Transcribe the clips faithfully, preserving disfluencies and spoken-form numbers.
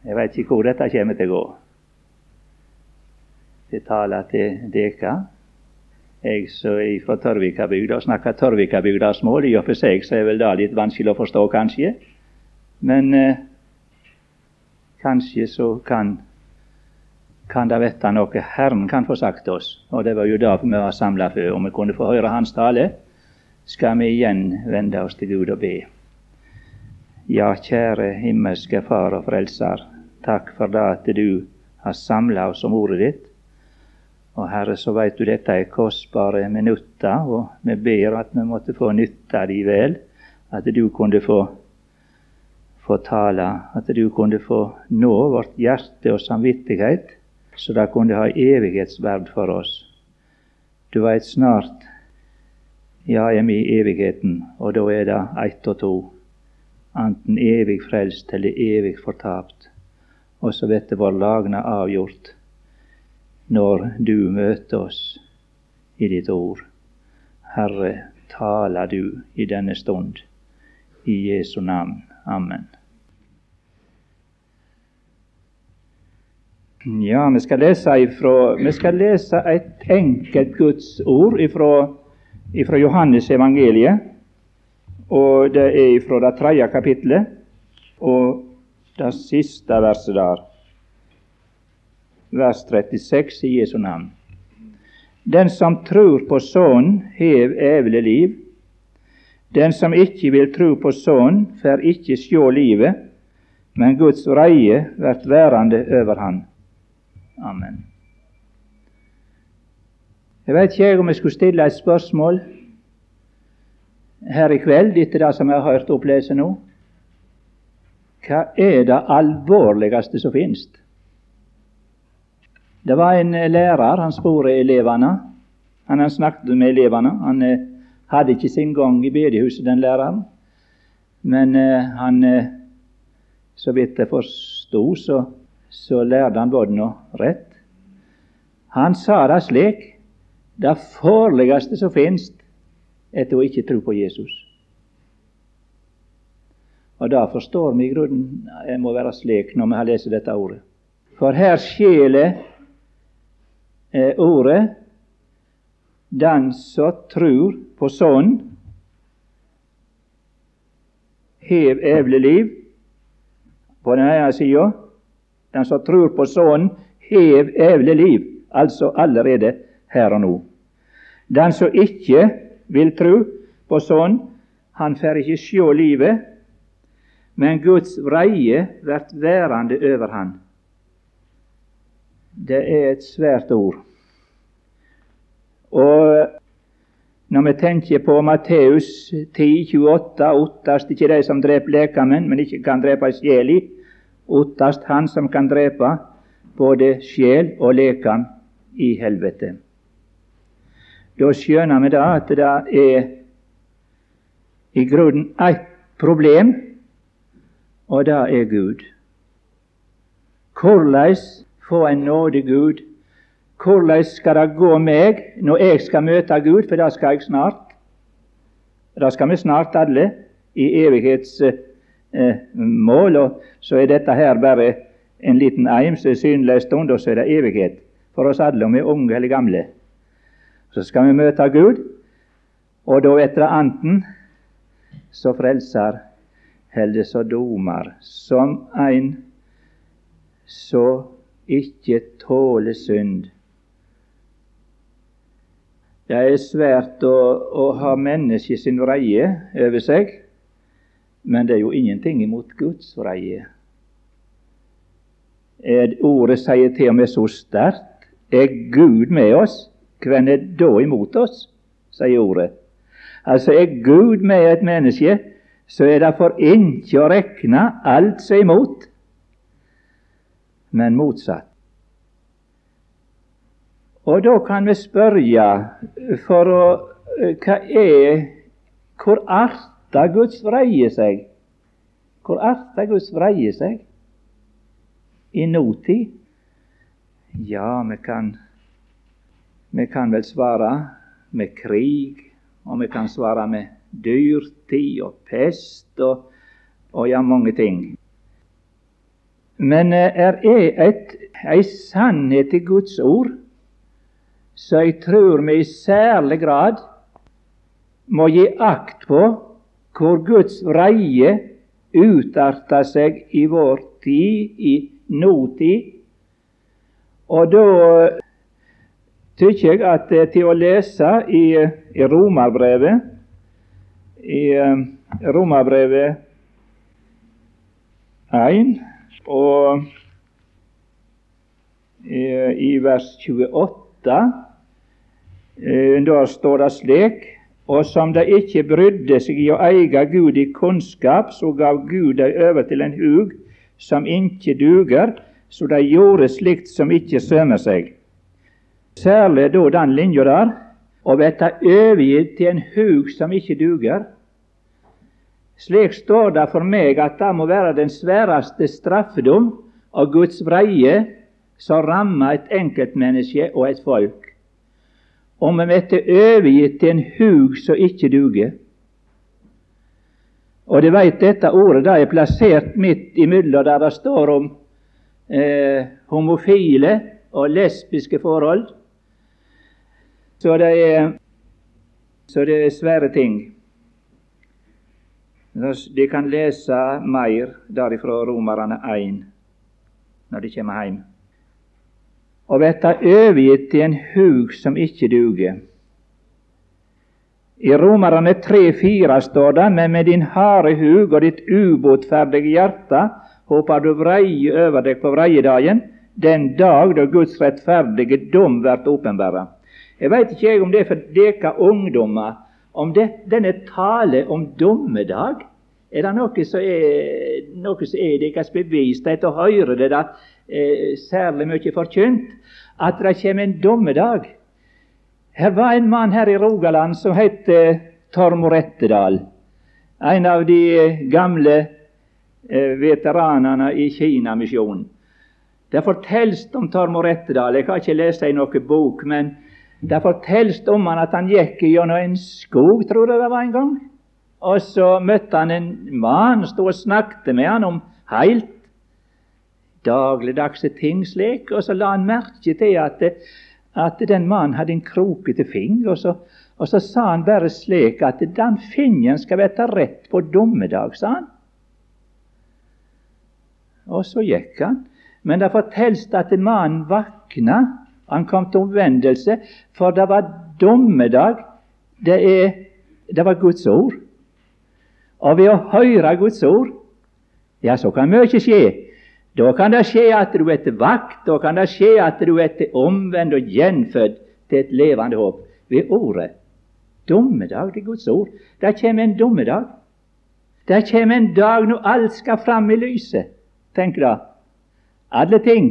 Jeg vet ikke hvor dette kommer til å gå. Det taler til deka. Jeg som er fra Tørvikabygda og snakker Tørvikabygdas-mål. I og for seg så er vel det litt vanskelig å forstå, kanskje. Men eh, kanskje så kan, kan det vette noe Herren kan få sagt oss. Og det var jo det vi var samlet for. Om vi kunne få høre hans tale, skal vi igjen vende oss til Gud og be. Ja, kjære himmelske Far og Frelser, takk for det at du har samlet oss om ordet ditt. Og Herre, så vet du dette er kostbare minutter, og vi ber at vi måtte få nytte av de vel, at du kunne få, få tale, at du kunne få nå vårt hjerte og samvittighet, så det kunne ha evighetsverd for oss. Du vet snart, ja, er vi i evigheten, og da er det ett og to, enten evig frelst eller evig fortapt, og så vet det vår lagna avgjort, når du møter oss i ditt ord. Herre, taler du i denne stund, i Jesu navn. Amen. Ja, vi skal lese, ifra, vi skal lese et enkelt Guds ord ifra, ifra Johannes evangeliet, og det er ifra det tredje kapitlet, og det siste verset der. Vers trettiseks i Jesu navn. Den som tror på Sønnen, hev evig liv. Den som ikke vil tro på Sønnen, får ikke sjå livet, men Guds vreie vert værende over han. Amen. Jeg vet ikke om jeg skulle stille et spørsmål her i kveld, etter det som jeg har hørt opplese nå. Hva er det alvorligste som finnes? Det var en lærer, han spurte elevene, han, han snakket med elevene, han eh, hadde ikke sin gang i bedehuset, den læreren, men eh, han, eh, så vidt jeg forstod, så, så lærte han både noe rett. Han sa det slik, det farligste som finnes, er å ikke tro på Jesus. Og da forstår vi i grunnen, det må være slik når vi har lest dette ordet. For her skjeler Eh, ordet den som tror på Sønnen, hev evig liv. På den ene siden, den som tror på Sønnen, hev evig liv, altså allerede her og nå. Den som ikke vil tro på Sønnen, han får ikke sjå livet, men Guds vreie vert værende over han. Det er et svært ord. Og når vi tenker på Matteus ti tjueåtte, ottast ikke de som dreper lekamen, men ikke kan drepe sjel i, ottast han som kan drepe både sjel og lekam i helvete. Da skjønner vi da at det er i grunnen ett problem, og det er Gud. Hvordan få en nåde Gud? Hvordan skal det gå meg når jeg skal møte Gud, for det skal jeg snart. Det skal vi snart alle i evighetsmål, eh, og så er dette her bare en liten eim som er synlig en stund, og så er det evighet for oss alle, om vi er unge eller gamle. Så skal vi møte Gud, og da etter anten så frelser, eller så domer, som en så ikke tåle synd. Det er svært å, å ha mennesket sin vreie over seg, men det er jo ingenting imot Guds vreie. Ordet sier til og med så sterkt, er Gud med oss, hvem er da imot oss, sier ordet. Altså er Gud med et menneske, så er det for ikke å rekne alt som er imot, men motsatt. Og da kan vi spørre for å, hva er, hvor arter Guds vreie seg? Hvor arter Guds vreie seg? I nåtid? Ja, vi kan, vi kan vel svare med krig, og vi kan svare med dyrtid og pest og, og ja, mange ting. Men er et, ei sannhet i Guds ord, så jeg tror vi i særlig grad må gi akt på hvor Guds vreie utarter seg i vår tid, i nåtid. Og da tykker jeg at til å lese i, i Romerbrevet, i uh, Romerbrevet én, og i, i vers tjueåtte, uh, der står det slik: og som de ikke brydde seg i å eie Gud i kunnskap, så gav Gud dem over til en hug som ikke duger, så de gjorde slikt som ikke sømmer seg. Særlig da den linja der, å verte overgitt til en hug som ikke duger. Slik står det for meg at det må være den sværeste straffedom av Guds vreie som rammer et enkeltmenneske og et folk. Om vi blir overgitt til en hug som ikke duger. Og du vet, dette ordet da er plassert midt imellom der det står om eh, homofile og lesbiske forhold. Så det er, så det er svære ting. De kan lese mer derifra Romerne én når de kommer hjem. Og verte overgitt til en hug som ikke duger. I Romerne tre fire står det: men med din harde hug og ditt ubotferdige hjerte håper du vreie over deg på vreiedagen, den dag da Guds rettferdige dom blir åpenbæret. Jeg veit ikke jeg om det er for dere ungdommer, om det, denne tale om dommedag, er det noe som er, noe som er deres bevissthet å høre det da, eh, særlig mye forkynt, at det kommer en dommedag. Her var en mann her i Rogaland som het eh, Tormod Rettedal, en av de eh, gamle eh, veteranene i Kinamisjonen. Det fortelles om Tormod Rettedal. Jeg kan ikke lese i noen bok, men det fortelles om han at han gikk gjennom en skog, tror jeg det var en gang. Og så møtte han en mann, stod og snakket med han om heilt dagligdagse ting slik, og så la han merke til at, at den mannen hadde en krokete finger, og så, og så sa han bare slik at den fingeren skal være rett på dommedag, sa han. Og så gikk han. Men det fortelles at mannen vakna, han kom til omvendelse, for det var dommedag, det, er, det var Guds ord. Og ved å høre Guds ord, ja, så kan mye skje. Da kan det skje at du er til vakt, da kan det skje at du er til omvendt og gjenfødt til et levende håp. Ved ordet. Dommedag, det er Guds ord. Det kommer en dommedag. Det kommer en dag når alt skal fram i lyset. Tenk da. Alle ting.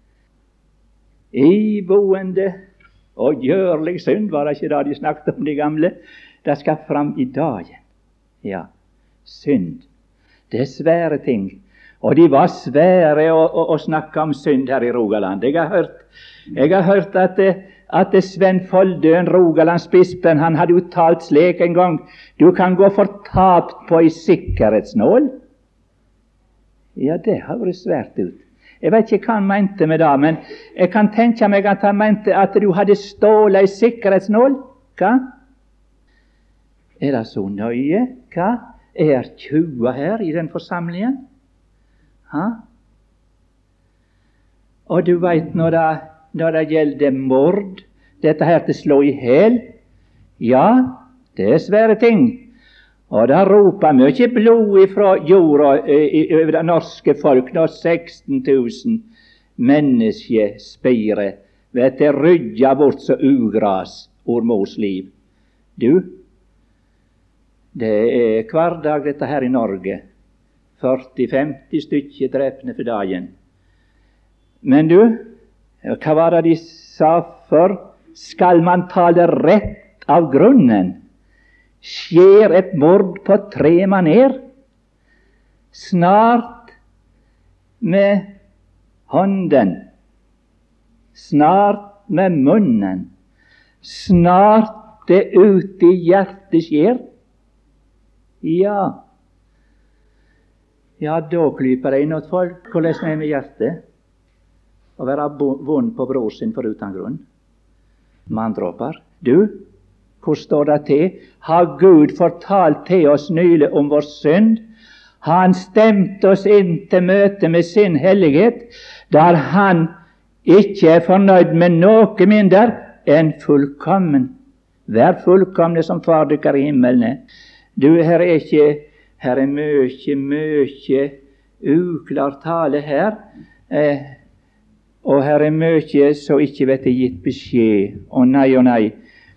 Iboende og gjørlig synd, var det ikke da de snakket om de gamle? Det skal fram i dagen. Ja. Synd. Det er svære ting. Og de var svære å, å, å snakke om synd her i Rogaland. Jeg har hørt, jeg har hørt at, at Sven Foldøen, Rogalandsbispen, han hadde uttalt slik en gang: du kan gå fortapt på ei sikkerhetsnål. Ja, det har vært svært ut. Jeg vet ikke hva han mente med det, men jeg kan tenke meg at han mente at du hadde stålet ei sikkerhetsnål. Hva? Er det så nøye? Hva? Er tjue her i den forsamlingen? Ha? Og du veit når det, når det gjelder mord, dette her til slå i hel, ja, det er svære ting. Og det roper mye blod ifra jorda over det norske folk når seksten tusen mennesker spirer ved til rydja bort så ugras ord mors liv. Du, det er hver dag dette her i Norge. førti femti stykker drepne for dagen. Men du, hva var det de sa for? Skal man tale rett av grunnen, skjer et mord på tre maner. Snart med hånden, snart med munnen, snart det ute i hjertet skjer. Ja, Ja, da klyper det inn åt folk hvordan det er med hjertet å være vond på bror sin for uten grunn. Manndråper. Du, hvor står det til? Har Gud fortalt til oss nylig om vår synd? Har Han stemt oss inn til møte med sin hellighet, der Han ikke er fornøyd med noe mindre enn fullkommen. Vær fullkomne som Far dykker i himmelen. Du, her er ikke Her er mykje, mykje uklar tale her, eh, og her er mykje så ikke vet jeg gitt beskjed. Og nei og nei.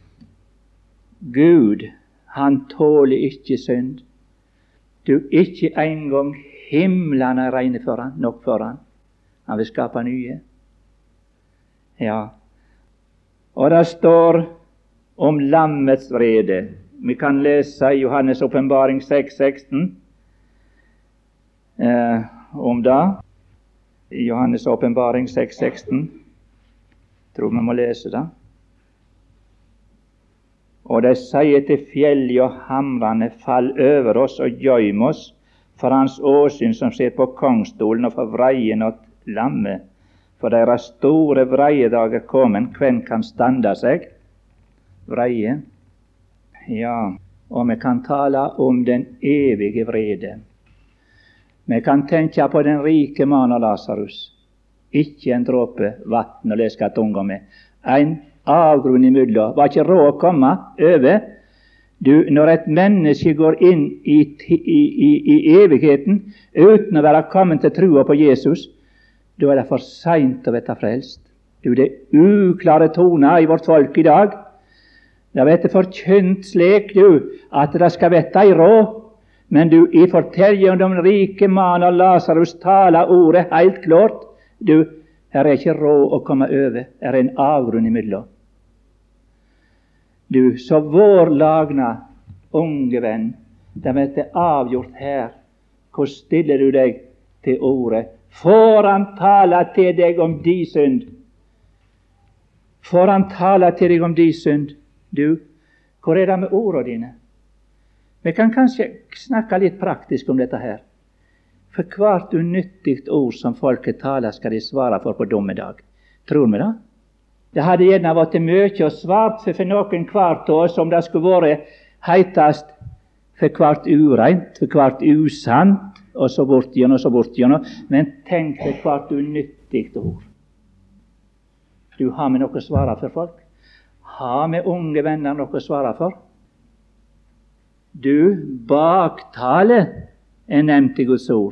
Gud, Han tåler ikke synd. Du, ikke engang himlene er reine for Han, nok for Han. Han vil skape nye. Ja. Og det står om lammets vrede. Vi kan lese i Johannes åpenbaring seks seksten eh, om det. I Johannes åpenbaring seks seksten. Tror vi må lese det. Og de sier til fjellet og hamrene, fall over oss og gjøym oss for Hans åsyn som sitter på kongstolen, og for vreien og lammet. For deres store vreiedag er kommet, hvem kan standa seg? Vreie. Ja, og vi kan tale om den evige vrede. Vi kan tenke på den rike mann og Lazarus. Ikke en dråpe vatten å leske tunga med. En avgrunn imellom. Var ikke råd å komme over. Du, når et menneske går inn i, i, i, i evigheten uten å være kommet til trua på Jesus, da er det for seint å bli frelst. Du, det er uklare toner i vårt folk i dag. Det blir forkynt slik, du, at det skal bli ei råd. Men du, i fortellingen om den rike mann og Lazarus taler ordet helt klart. Du, her er ikke råd å komme over. Her er en avgrunn imellom. Du, så vår lagna unge venn, det blir avgjort her. Hvor stiller du deg til ordet? Får Han tale til deg om di synd? Får Han tale til deg om di synd? Du, hvor er det med ordene dine? Vi kan kanskje snakke litt praktisk om dette her. For hvert unyttigt ord som folket taler, skal de svare for på dommedag. Tror vi det? Det hadde gjerne vært mye og svart for, for noen hvert år, som det skulle vært heitast for hvert ureint, for hvert usant, og så bort igjen, og så bort igjen. Men tenk for hvert unyttigt ord. Du, har vi noe å svare for folk? Har vi unge venner noe å svare for? Du, baktale er nevnt i Guds ord.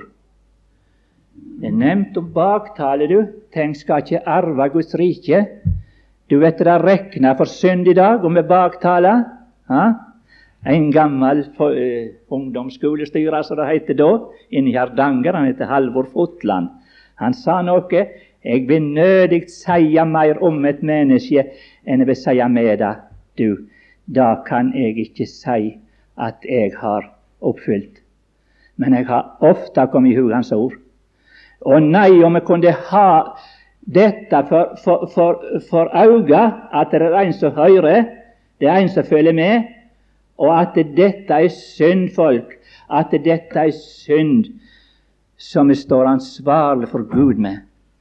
Det er nevnt om baktale, du. Tenk, skal ikke arve Guds rike. Du vet det rekna for synd i dag, om vi baktaler. Ha? En gammel uh, ungdomsskolestyrer, som det heter da, inne i Hardanger, han heter Halvor Fotland. Han sa noe: jeg vil nødig seie mer om et menneske enn jeg vil seie med det. Du, da kan jeg ikke si at jeg har oppfylt. Men jeg har ofte kommet i hu hans ord. Og nei, om jeg kunne ha dette for, for, for, for øye, at det er en som hører, det er en som følger med, og at dette er synd, folk, at dette er synd som vi står ansvarlig for Gud med.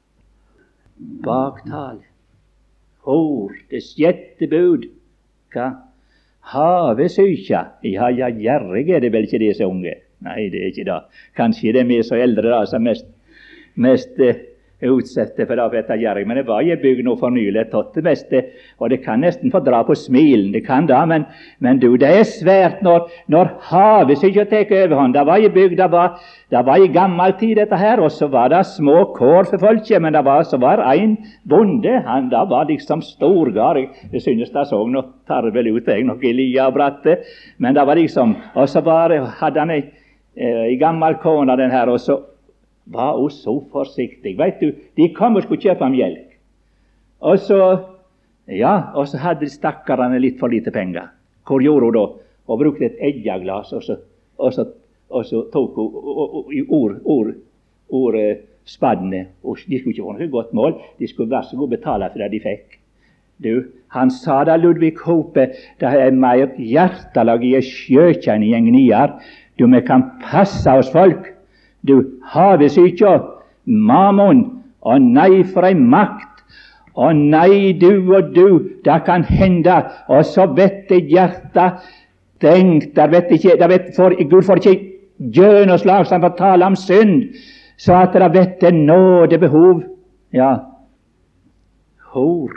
Baktale, hor, det sjette bud. Hva? Havesykja. Ja, ja, gjerrig er det vel ikke disse unge. Nei, det er ikke det. Kanskje det er vi så eldre da, som mest, mest eh, utsette for det, for dette gjerrig. Men det var i bygd nå for nylig, tatt det beste, og det kan nesten få dra på smilen, det kan da, men, men du, det er svært når, når havesykja tek overhånd. Det var i bygd, det var, det var i gammel tid dette her, og så var det små kår for folket, men det var, så var en bonde, han da var liksom storgard. Jeg synes det så noe tarvel ut, jeg, noe lia og bratte, men det var liksom, og så var, hadde han ei, eh, i gammel kone den her, og så var hun så forsiktig. Vet du, de kom og skulle kjøpe mjelk. Og så, ja, og så hadde stakkarene litt for lite penger. Hvor gjorde hun da? Hun brukte et eggeglass, og så, og så, og så tok hun i ord, ord, ord spadene. Og de skulle ikke få noe godt mål. De skulle være så god betale for det de fikk. Du, han sa da, Ludvig Hope, det er mer hjertelag i sjøkjenne gjengen i her. Du, vi kan passe oss folk. Du, havesykja, mammon, og nei for ei makt, og nei, du og du, det kan hende, og så vet det hjertet tenkt, der vet ikke, der vet for, Gud får ikke gjennomslag, så han får tale om synd, så at det vet det nådebehov. Ja, hor,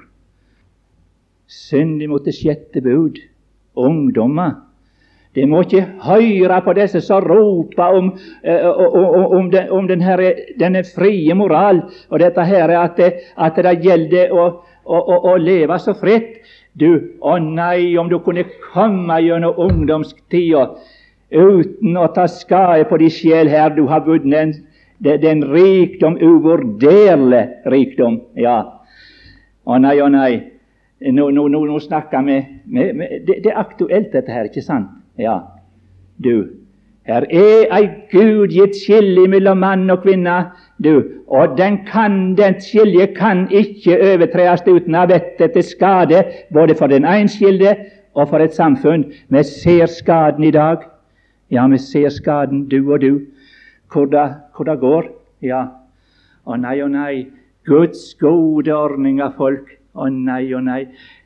synd imot det sjette bud, ungdommer. De må ikke høre på disse som roper om, uh, om, om, den, om den her, denne frie moral, og dette her at det, at det gjelder å, å, å, å leve så fritt. Du, å nei, om du kunne komme gjennom ungdomstida uten å ta skade på de sjel her, du har vunnet den, den rikdom, uvurderlig rikdom. Ja, å nei, å nei. Nå, nå, nå, nå snakker vi med, med, det, det er aktuelt dette her, ikke sant? Ja, du, her er ei Gud gitt skilje mellom mann og kvinne, du, og den kan, den skilje kan ikke overtredes uten å vette til skade, både for den enskilde og for et samfunn. Vi ser skaden i dag. Ja, vi ser skaden, du og du, hvor det, hvor det går. Ja, å nei, å nei, Guds gode ordning av folk, å nei, å nei,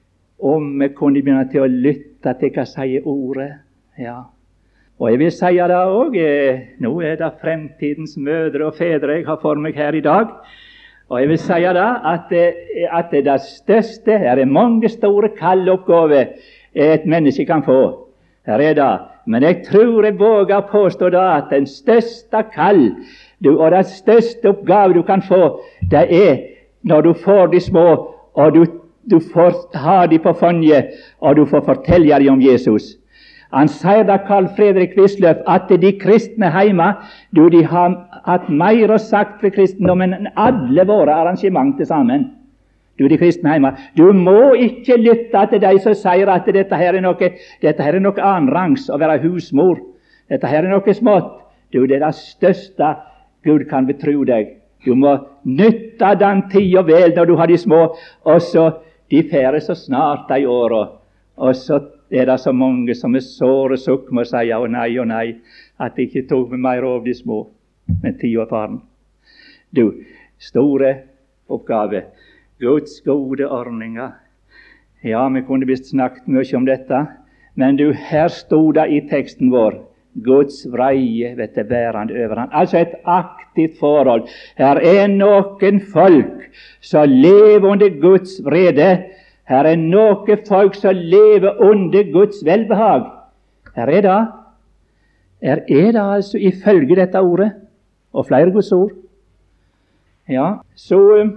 om vi kunne begynne til å lytte til hva sier ordet. Ja, og jeg vil si det òg, eh, nå er det fremtidens mødre og fedre jeg har for meg her i dag, og jeg vil si det at, at det største, her er mange store kalloppgaver et menneske kan få, her er det, men jeg tror jeg våger påstå da at den største kall du, og den største oppgave du kan få, det er når du får de små, og du, du får ha de på fanget, og du får fortelle dem om Jesus. Han sier da, Carl Fredrik Wisløff, at de kristne hjemme, du, de har hatt mer å sagt for kristendommen enn alle våre arrangement til sammen. Du, de kristne hjemme, du må ikke lytte til de som sier at dette her er noe, dette her er noe annenrangs å være husmor. Dette her er noe smått. Du, det er det største Gud kan betro deg. Du må nytte den tid og vel når du har de små, og så de færre så snart de åra, og så er det så mange som er såre sukk med å si å nei, å nei, at de ikke tok med mer av de små, med tid og faren. Du, store oppgave, Guds gode ordninger. Ja, vi kunne visst snakket mye om dette, men du, her stod det i teksten vår, Guds vreie vet det værende over han. Altså et aktivt forhold. Her er noen folk som lever under Guds vrede. Her er noen folk som lever under Guds velbehag. Her er det. Her er det altså ifølge dette ordet, og flere Guds ord. Ja, så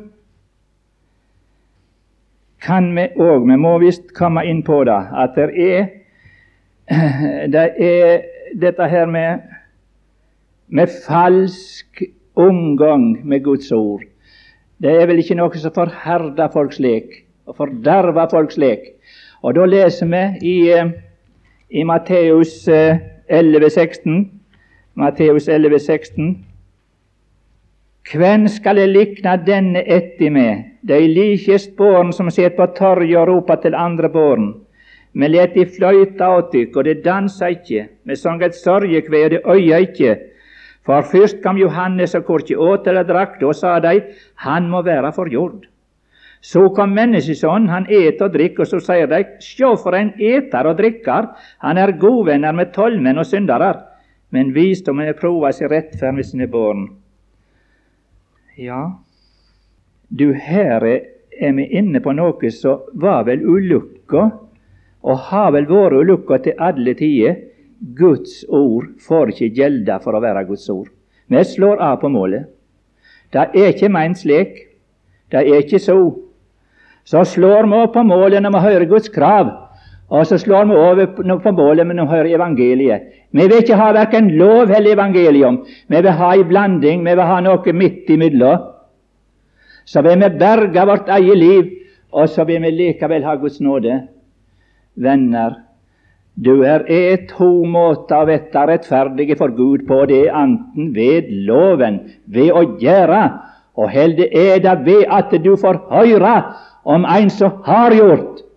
kan vi òg, vi må visst komme inn på det, at det er, det er dette her med, med falsk omgang med Guds ord. Det er vel ikke noe som forherder folks lek, og forderver folks lek. Og da leser vi i, i Matteus elleve seksten, Matteus elleve seksten, «Hvem skal jeg likne denne etter med? De likest båren som sitter på torget og roper til andre båren. Men let de fløyta åt dykk, og det dansa ikke. Vi sang et sorgekve, og det øya ikke. For først kom Johannes og korkje åt eller drakk, da sa de, han må være forgjord. Så kom menneskesånden, han et og drikk, og så sier de, sjå for en eter og drikker, han er godvenner med tollmenn og syndere, men visdommen er prova seg rettferd med sine barn. Ja, du, her er vi inne på noe som var vel ulykka, og har vel vært ulykka til alle tider. Guds ord får ikke gjelde for å være Guds ord. Vi slår av på målet. Det er ikke meint slik. Det er ikke så. Så slår vi opp på målet når vi hører Guds krav, og så slår vi over på målet når vi hører evangeliet. Vi vil ikke ha hverken lov eller evangelium. Vi vil ha en blanding, vi vil ha noe midt imellom. Så vil vi berge vårt eget liv, og så vil vi likevel ha Guds nåde. Venner, du er et to måter å vette rettferdige for Gud på, det er anten ved loven, ved å gjøre, og heldig er det ved at du får høre om en som har gjort,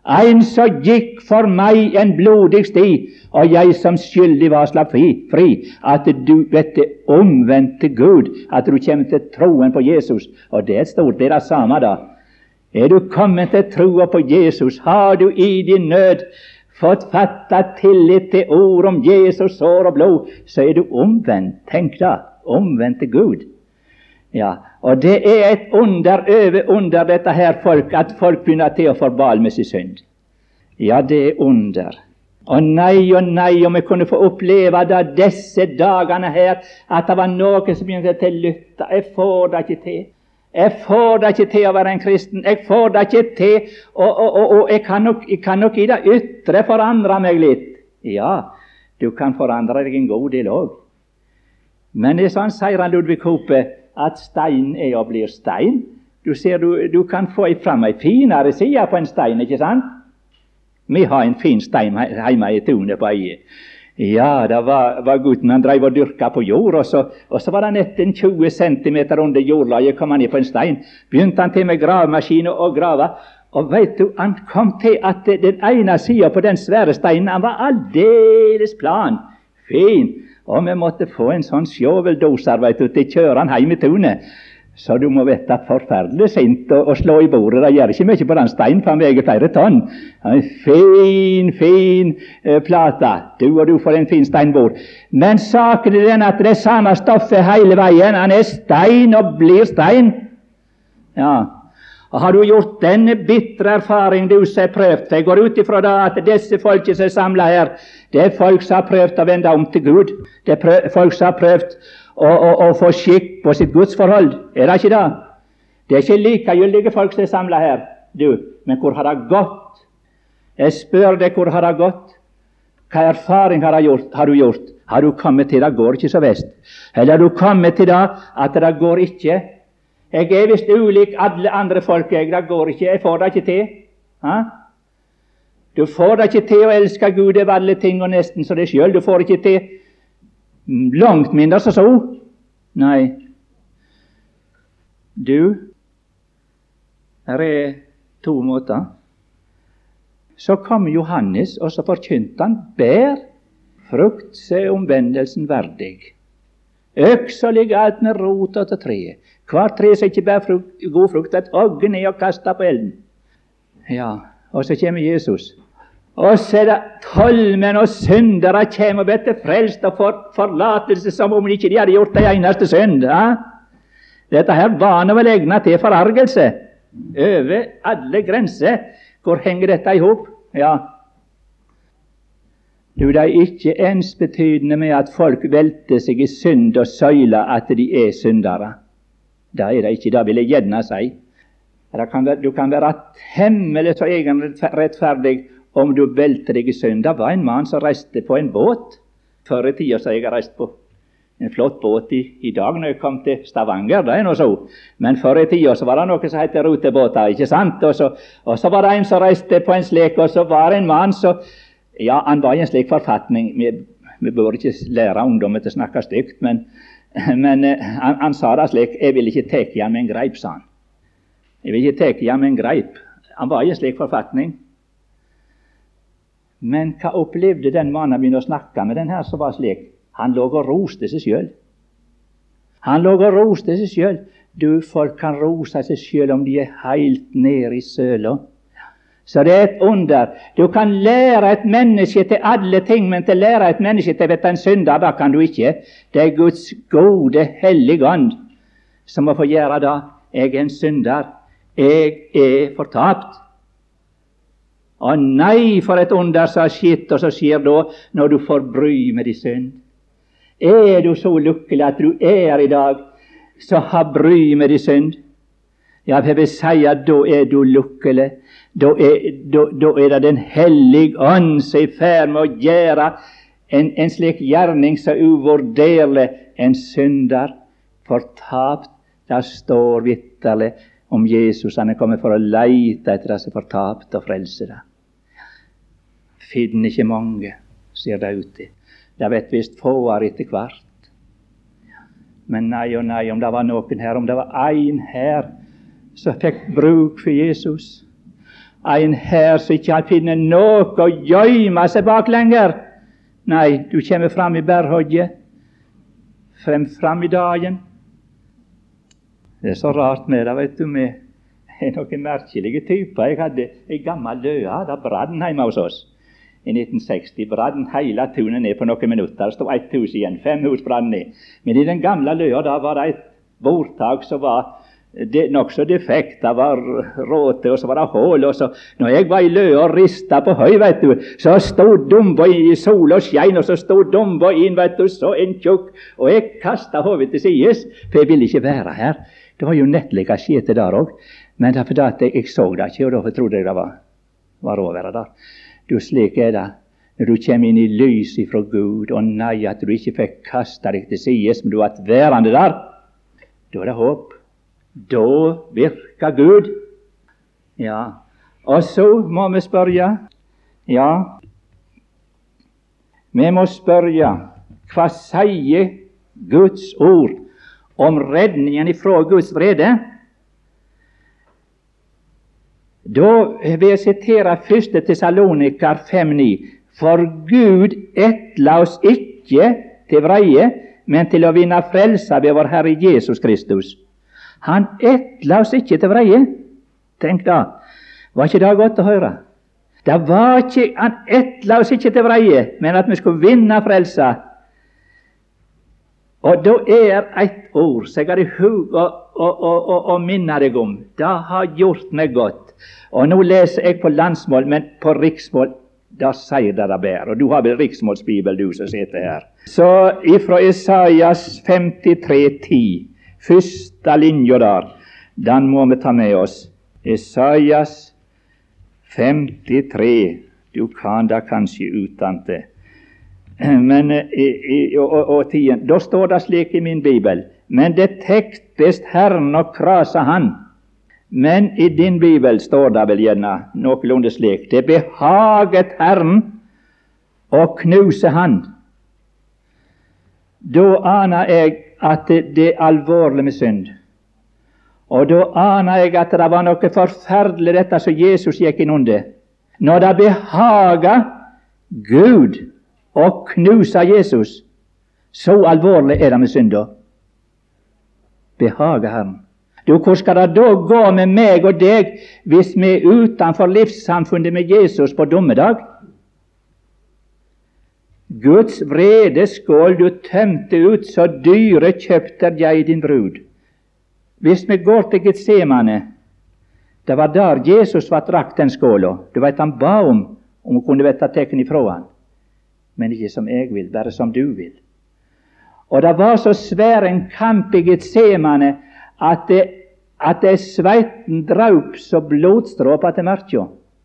En som gikk for meg en blodig sti, og jeg som skyldig var slapp fri, fri. At du vet det omvendte Gud, at du kommer til troen på Jesus. Og det er et stort, det er det samme da. Er du kommet til troen på Jesus, har du i din nød fått fattet tillit til ord om Jesus sår og blod, så er du omvendt. Tenk da, omvendt til Gud. Ja, og det er et under over under dette her folk, at folk begynner til å forbale med sin synd. Ja, det er under. Og nei og nei, om jeg kunne få oppleve da disse dagene her, at det var noen som begynte til å lytte. Jeg får det ikke til. Jeg får det ikke til å være en kristen. Jeg får det ikke til, og, og, og, og jeg, kan nok, jeg kan nok i det ytre forandre meg litt. Ja, du kan forandre deg en god del også. Men det er sånn, sier han Ludvig Hope, at stein er og blir stein. Du ser, du, du kan få fram en finere side på en stein, ikke sant? Vi har en fin stein hjemme i tunet på eiet. Ja, det var, var gutten, han drev og dyrka på jord, og så, og så var det nesten tjue centimeter under jordlaget, kom han ned på en stein. Begynte han til med gravemaskin og grave, og vet du, han kom til at den ene siden på den svære steinen, han var aldeles plan, fin, og vi måtte få en sånn sjåveldoser, vet du, til kjøren hjem i tunet. Så du må vite forferdelig sint å, å slå i bordet. Det gjør ikke mye på den steinen, for han veier flere tonn. En fin, fin eh, plata. Du og du får en fin steinbord. Men saken er den at det er samme stoffet hele veien. Han er stein og blir stein. Ja. Og har du gjort denne bitre erfaring, du som har prøvd, for jeg går ut ifra da at disse folket som er samlet her, det er folk som har prøvd å vende om til Gud. Det er prøv, folk som har prøvd å, å, å få skikk på sitt gudsforhold. Er det ikke det? Det er ikke likegyldige folk som er samlet her, du. Men hvor har det gått? Jeg spør deg, hvor har det gått? Hva erfaring har, gjort, har du gjort? Har du kommet til det går ikke så vest? Eller har du kommet til det at det går ikke? Jeg er visst ulik alle andre folk, jeg. Det går ikke, jeg får det ikke til. Ha? Du får det ikke til å elske Gud over alle ting og nesten så det selv. Du får det ikke til langt mindre så så. Nei. Du, her er to måter. Så kom Johannes, og så forkynte han, bær frukt seg omvendelsen verdig. Øksa ligger alt med rota til treet. Hvert tre som ikke bær frukt, god frukt, et ogge ned og kastet på elden. Ja, og så kommer Jesus. Og så er det tollmenn og syndere kommer og blir frelst og får forlatelse som om ikke de hadde gjort det eneste synd. Ja? Dette her var nå vel egnet til forargelse. Over alle grenser. Hvor henger dette i hop? Ja. Du, det er ikke ensbetydende med at folk velter seg i synd og søyler at de er syndere. Det er det ikke, det vil jeg gjerne si. Kan være, du kan være hemmelig så egen rettferdig om du velter deg i synd. Det var en mann som reiste på en båt. Før i tida så jeg har reist på en flott båt i, i dag når jeg kom til Stavanger, det er noe så. Men før i tida så var det noe som heter rutebåter, ikke sant? Og så, og så var det en som reiste på en slik, og så var det en mann som, ja, han var i en slik forfatning. Vi, vi bør ikke lære ungdommen til å snakke stygt, men, men han, han sa det slik, jeg vil ikke teke han med en greip, sa han. Jeg vil ikke teke han med en greip. Han var i en slik forfatning. Men hva opplevde den mannen begynte å snakke med den her som var slik? Han lå og roste seg selv. Han lå og roste seg selv. Du, folk kan rose seg selv om de er helt nede i søla. Så det er et under. Du kan lære et menneske til alle ting, men til å lære et menneske til å være en synder, da kan du ikke. Det er Guds gode, hellige ånd som må få gjøre det. Jeg er en synder. Jeg er fortapt. Og nei, for et under som har skjedd, og så skjer da når du får bry med din synd. Er du så lykkelig at du er i dag, så har bry med din synd? Ja, jeg vil si at da er du lykkelig. Da er, da, da er det den hellige ånd som er i ferd med å gjøre en, en slik gjerning så uvurderlig. En synder fortapt. Det står vitterlig om Jesus. Han er kommet for å leite etter det som er fortapt og frelse det. Finner ikke mange, ser det ut til. Det vet visst fåere etter hvert. Men nei og nei, om det var noen her, om det var en her som fikk bruk for Jesus, en her som ikke han finner noe å gjemme seg bak lenger. Nei, du kommer fram i bærhogget, frem fram i dagen. Det er så rart med det, vet du, med noen merkelige typer. Jeg hadde en gammel løa, da brann hjemme hos oss. I nitten seksti brann hele tunet ned på noen minutter. Det stod ett hus igjen, fem hus brann ned. Men i den gamle løa, da var det et bordtak som var det nokså defekt. Det var råte, og så var det hål, og så når jeg var i løa og rista på høy, vet du, så stod Dumbo i sol og skjein, og så stod Dumbo inn, vet du, så en tjukk, og jeg kastet hodet til sides, for jeg ville ikke være her. Det var jo nettelig hva skjedde der også, men det er fordi at jeg så det ikke, og derfor trodde jeg det var, var å være der. Du, slik er det når du kommer inn i lys ifra Gud, og nei, at du ikke fikk kaste deg til sides, men du har vært værende der, da er det håp. Da virker Gud. Ja, og så må vi spørre, ja, vi må spørre, hva sier Guds ord om redningen ifra Guds vrede? Da vil jeg sitere første Tessalonikar fem ni. For Gud etla oss ikke til vreie, men til å vinne frelsa ved vår Herre Jesus Kristus. Han etla oss ikke til vreie. Tenk da, var ikke det godt å høre? Det var ikke, han etla oss ikke til vreie, men at vi skulle vinne frelsa. Og da er et ord som jeg har i hug å, å, å, å, å minne deg om. Det har gjort meg godt. Og nå leser jeg på landsmål, men på riksmål, da sier det det bedre. Og du har vel riksmålsbibel, du som sitter her. Så ifra Isaias femtitre ti, første linja der, den må vi ta med oss. Isaias femtitre, du kan da kanskje utante. Men i, i, og, og tiden, da står det slik i min bibel, men det tektest Herren og krasa han. Men i din bibel står det vel gjerne noenlunde slik, det behaget Herren å knuse han. Da aner jeg at det, det er alvorlig med synd. Og da aner jeg at det var noe forferdelig dette som Jesus gikk inn under. Når det behager Gud å knuse Jesus, så alvorlig er det med synd da. Behager Herren. Du, hvor skal det da gå med meg og deg hvis vi er utenfor livssamfunnet med Jesus på dommedag? Guds vrede skål du tømte ut, så dyre kjøpter jeg din brud. Hvis vi går til Getsemane, det var der Jesus var drakt den skåla. Du vet, han ba om om å kunne vette tekken ifra han. Men ikke som jeg vil, bare som du vil. Og det var så svær en kamp i Getsemane at det, at det sveiten draup så blodstråpa til mørkja.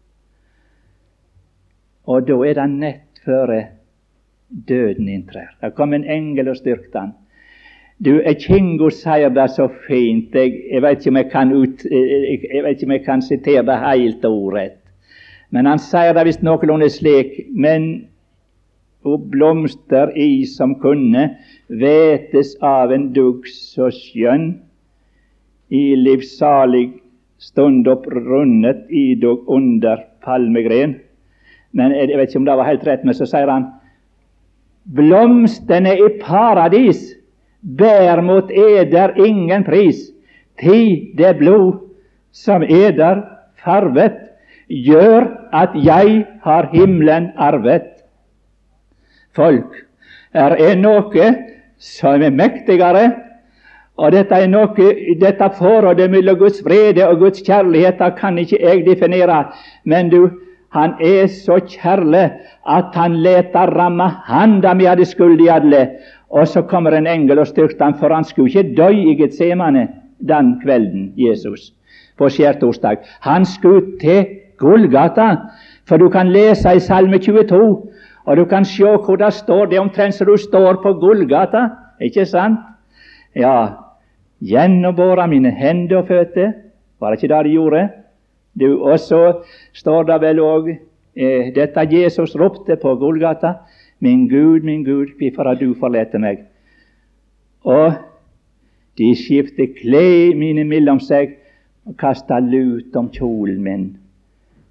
Og da er det nett før døden inntrer. Det kom en engel og styrkte han. Du, Kingo sier det så fint. Jeg, jeg vet ikke om jeg kan ut, jeg, jeg vet ikke om jeg kan sitere det helt ordrett. Men han sier det visst noenlunde slik, men og blomster i som kunne vetes av en dugg så skjønn, i livsalig stund opprunnet i dog under palmegren. Men jeg vet ikke om det var helt rett, men så sier han, blomstene i paradis bær mot eder ingen pris, ti det blod som eder farvet, gjør at jeg har himmelen arvet. Folk, er er noe som er mektigere, og dette er noe, dette forholdet mellom Guds vrede og Guds kjærlighet, det kan ikke jeg definere, men du, han er så kjærlig at han leter ramme handa mi hadde skuld i alle, og så kommer en engel og styrter han, for han skulle ikke dø i Getsemane den kvelden, Jesus, på skjærtorsdag. Han skulle til Golgata, for du kan lese i Salme tjueto, og du kan se hvor det står, det omtrent som du står på Golgata, ikke sant? Ja, gjennombåra mine hender og føtter, var det ikke det de gjorde? Du, og så står det vel også, eh, dette Jesus ropte på Golgata, min Gud, min Gud, hvorfor har du forlatt meg? Og de skiftet klær mine mellom seg, og kastet lut om kjolen min.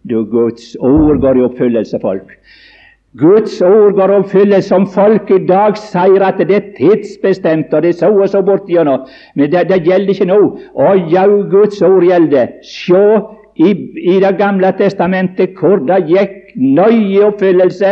Du, Guds ord går i oppfyllelse, folk. Guds ord går i oppfyllelse, som folk i dag sier at det er tidsbestemt, og det er så og så bortigjennom. Men det, det gjelder ikke nå. Og ja, Guds ord gjelder. Se i, i Det gamle testamentet hvor det gikk nøye oppfyllelse.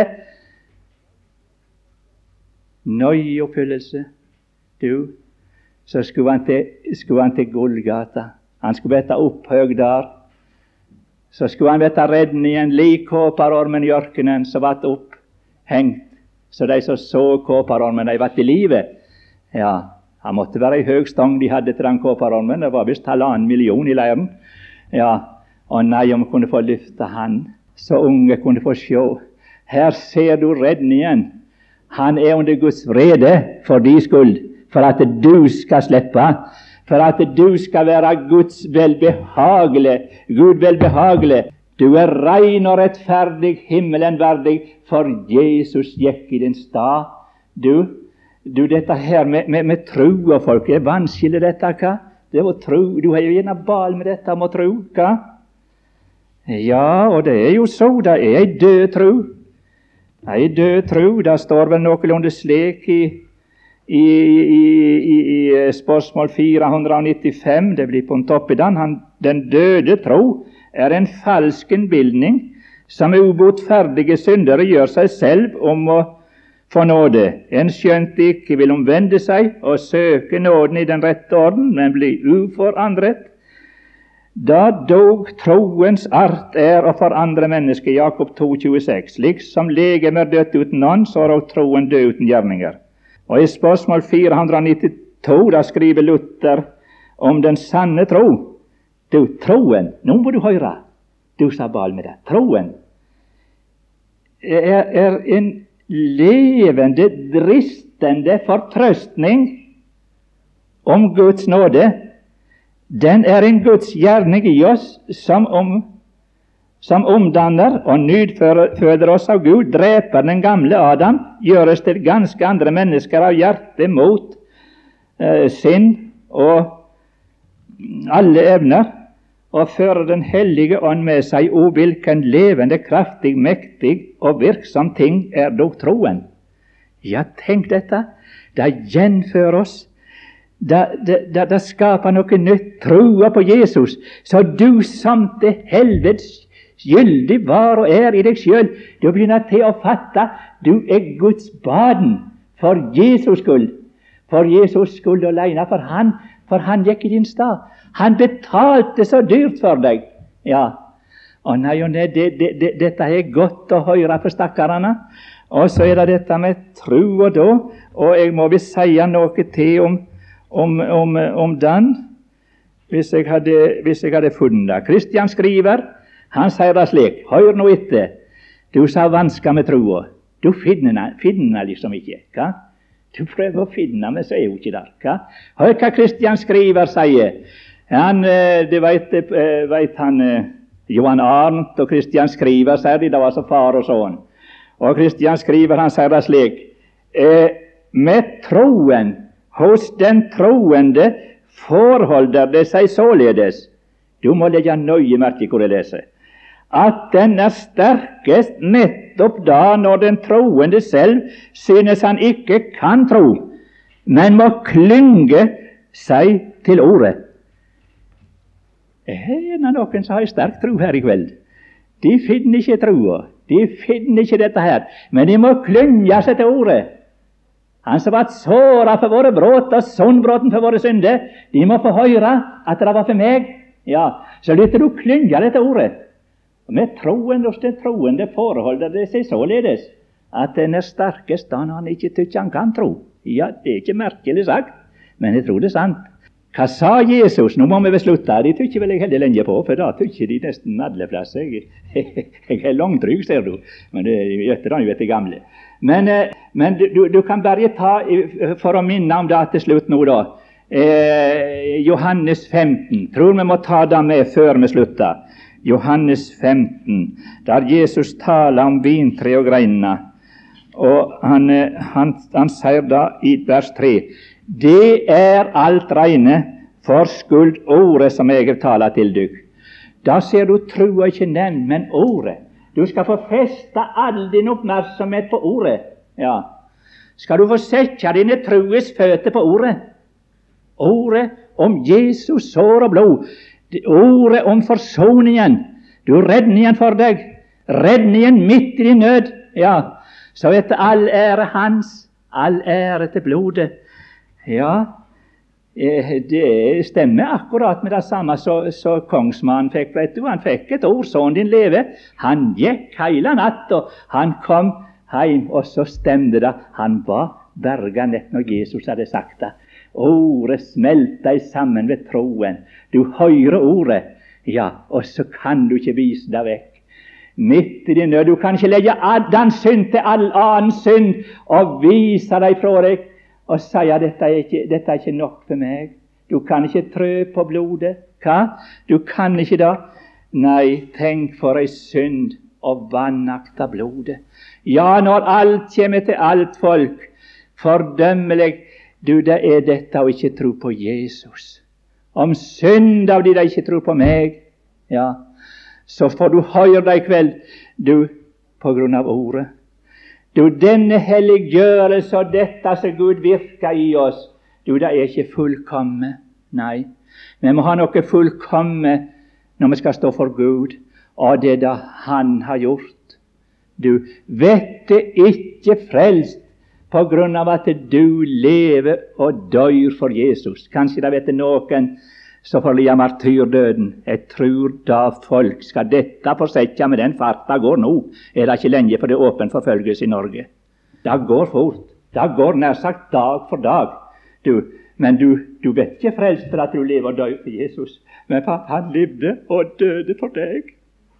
Nøye oppfyllelse. Du, så skulle han til, skulle han til Golgata. Han skulle bli opphøyd der. Så skulle han bli redd i en lik kåparormen i ørkenen som ble opphengt. Så de som så kåparormen, de ble i live. Ja, han måtte være i høy stang de hadde til den kåparormen. Det var visst halvannen million i leiren. Ja, og nei, om vi kunne få lyfte han, så unge kunne få se. Her ser du redningen. Han er under Guds vrede for din skyld, for at du skal slippe. For at du skal være Guds velbehagelig, Gud velbehagelig. Du er rein og rettferdig, himmelen verdig, for Jesus gikk i din stad. Du, du dette her med, med, med tro og folk, er vanskelig dette, hva? Det å tro, du har jo gjerne bal med dette om å tro, hva? Ja, og det er jo så, det er ei død tro. Ei død tro, det står vel noenlunde slik i I, i, i, i spørsmål fire hundre nittifem, det blir på en topp i den, han, den døde tro er en falsk innbildning som ubotferdige syndere gjør seg selv om å få nåde, en skjønt de ikke vil omvende seg og søke nåden i den rette orden, men bli uforandret. Da dog troens art er å forandre mennesket, Jakob to tjueseks, slik som legeme er dødt uten ånd, så er også troen død uten gjerninger. Og i spørsmål fire hundre nittito, da skriver Luther om den sanne tro. Du, troen, nå må du høre, du sa bal med det, troen er, er en levende, dristende fortrøstning om Guds nåde. Den er en Guds gjerning i oss som om som omdanner og nyføder oss av Gud, dreper den gamle Adam, gjør oss til ganske andre mennesker av hjerte, mot, eh, sinn og alle evner, og fører den hellige ånd med seg. O, hvilken levende, kraftig, mektig og virksom ting er dog troen. Ja, tenk dette. Det gjenfører oss. Det, det, det, det skaper noe nytt. Troa på Jesus, så du som til helvetes gyldig var og er i deg sjøl, du begynner til å fatte du er Guds baden for Jesus skyld, for Jesus skyld alene, for han, for han gikk i din stad. Han betalte så dyrt for deg. Ja, og nei, og nei, det, det, det, dette er godt å høre for stakkarene. Og så er det dette med tro og da, og jeg må visst si noe til om, om, om, om den, hvis jeg hadde, hvis jeg hadde funnet det. Kristian skriver, han sier det slik, hør nå etter, du sa vansker med troa, du finner den liksom ikke, hva? Du prøver å finne den, men så er jo ikke der, hva? Hør hva Kristian skriver sier, han, det vet, vet han, Johan Arndt og Kristian skriver, sier de, det var så far og sånn, og Kristian skriver, han sier det slik, eh, med troen, hos den troende forholder det seg således, du må legge nøye merke hvor jeg leser, at den er sterkest nettopp da når den troende selv synes han ikke kan tro, men må klynge seg til ordet. Er det noen som har sterk tro her i kveld? De finner ikke troa, de finner ikke dette her, men de må klynge seg til ordet. Han som var såret for våre brott og sondbrotten for våre synder, de må få høre at det var for meg. Ja, så lytter du klynge deg til ordet. Med troen hos den troende forholder det seg således at den er sterkest da han ikke tykker han kan tro. Ja, det er ikke merkelig sagt, men jeg tror det er sant. Hva sa Jesus? Nå må vi beslutte. De tykker vel jeg heldig lenge på, for da tykker de nesten alle plasser. Jeg, jeg er langtrygg, ser du, men det gjør det jo etter gamle. Men, men du, du kan bare ta, for å minne om det til slutt nå da, eh, Johannes femten. Tror vi må ta det med før vi slutter. Johannes femten, der Jesus taler om vintre og greina, og han, han, han sier da i vers tre, det er alt reine for skuld ordet som jeg taler til dykk. Da ser du trua ikke nevnt, men ordet. Du skal få feste all din oppmerksomhet på ordet. Ja. Skal du få sette dine trues føtter på ordet. Ordet om Jesus sår og blod. Ordet om forsoningen. Du redningen for deg. Redningen midt i din nød. Ja. Så etter all ære hans, all ære til blodet. Ja, det stemmer akkurat med det samme så, så kongsmannen fikk. Vet du, han fikk et ord, sånn din leve. Han gikk hele natt, og han kom hjem, og så stemte det. Han var berget nett når Jesus hadde sagt det. Ordet smeltet sammen ved troen. Du hører ordet, ja, og så kan du ikke vise det vekk. Midt i din nød. Du kan ikke legge den synd til all annen synd og vise deg fra deg og si at dette er ikke, dette er ikke nok for meg. Du kan ikke trø på blodet. Hva? Du kan ikke det. Nei, tenk for ei synd og vanakta blodet. Ja, når alt kommer til alt folk, fordømmelig, du, det er dette å ikke tro på Jesus. Om synd av de de ikke tror på meg, ja, så får du høre det i kveld, du, på grunn av ordet. Du, denne helliggjørelse og dette som Gud virker i oss, du, det er ikke fullkomme. Nei, vi må ha noe fullkomme når vi skal stå for Gud, og det er det Han har gjort. Du, vet det ikke frelst på grunn av at du lever og dør for Jesus. Kanskje det vet noen så får lia martyrdøden. Jeg tror da folk skal dette forsette med den fart det går nå. Er det ikke lenge for det åpen forfølgelse i Norge? Det går fort. Det går nær sagt dag for dag. Du, men du, du vet ikke frelst for at du lever og dør for Jesus. Men for at han levde og døde for deg.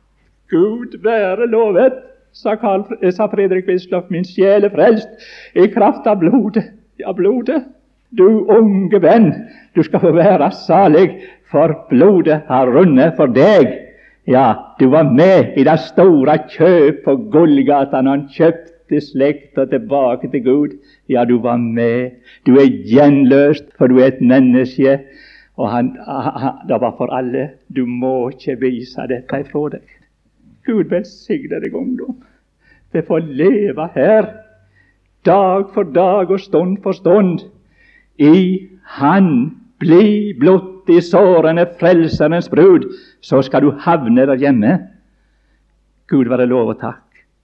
Gud være lovet, sa, Karl, sa Fredrik Wisløff, min sjel er frelst i kraft av blodet. Ja, blodet. Du unge venn, du skal få være salig, for blodet har runnet for deg. Ja, du var med i det store kjøp på Golgata når han kjøpte slekta tilbake til Gud. Ja, du var med. Du er gjenløst, for du er et menneske. Og han, han, det var for alle. Du må ikke vise dette ifra deg. Gud velsigne deg, ungdom. Det får leve her, dag for dag og stund for stund. I Han bli blott i sårene frelserens brud, så skal du havne der hjemme. Gud være lov og takk.